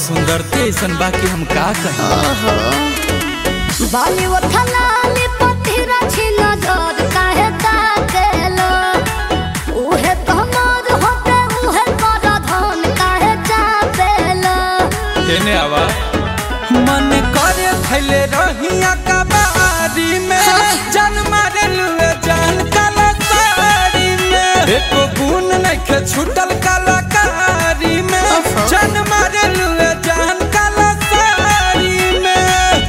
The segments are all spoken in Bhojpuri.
सुंदरते ऐसन बाकी हम का कहें। बाली उठलाली पथिरा छिन जोर काहे ताकेलो उहे कमर होते उहे कर धन काहे चापेलो। देने आवा मन करे थैले रहिया कबारी में जान मारे लुए जान काला साड़ी में एको गुण नइखे छूटल कलाकारी में जान मारे लुए जान काला साड़ी में।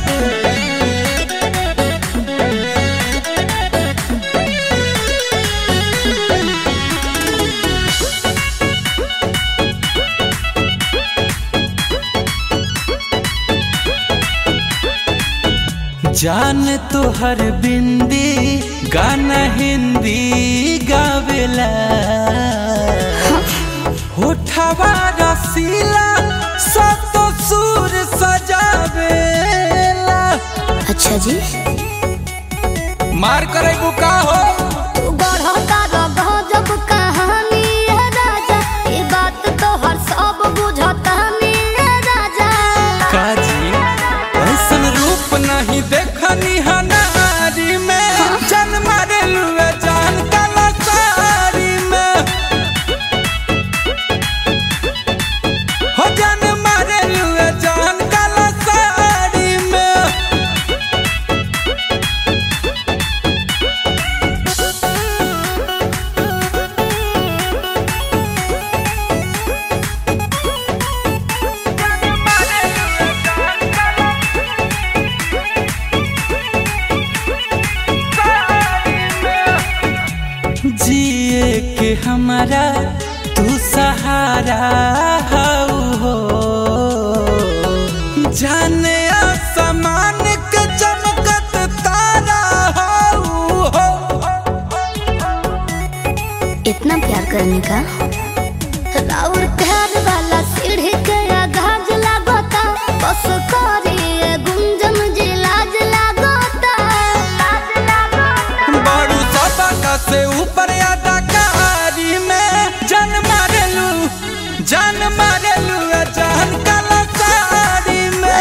जान तो हर बिंदी गाना हिंदी गावेला होठवा रसीला सब तो सुर सजावेला। अच्छा जी मार करे बुका हो तू गढ़ता रह जब कहानी है राजा ये बात तो हर सब बुझता है राजा। काजी ऐसन रूप नहीं देखनी हनारी में जान मारे लुए जान काला साड़ी में हो जान मारे लुए जान काला साड़ी में। जिए के हमारा तू सहारा हो जाने आसमान के चमकत तारा हो। इतना प्यार करने का राउर प्यार वाला सीढ़ी के आगाज लागोता बस करिए गुंजन जी लाज लागोता। बड़ू सबका से ऊपर अदाकारी में जान मारेलू जान काला साड़ी में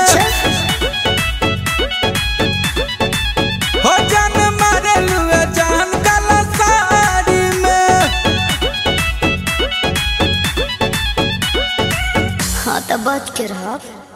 हो जान मारेलू जान काला साड़ी में। हाँ तो बच के रहो।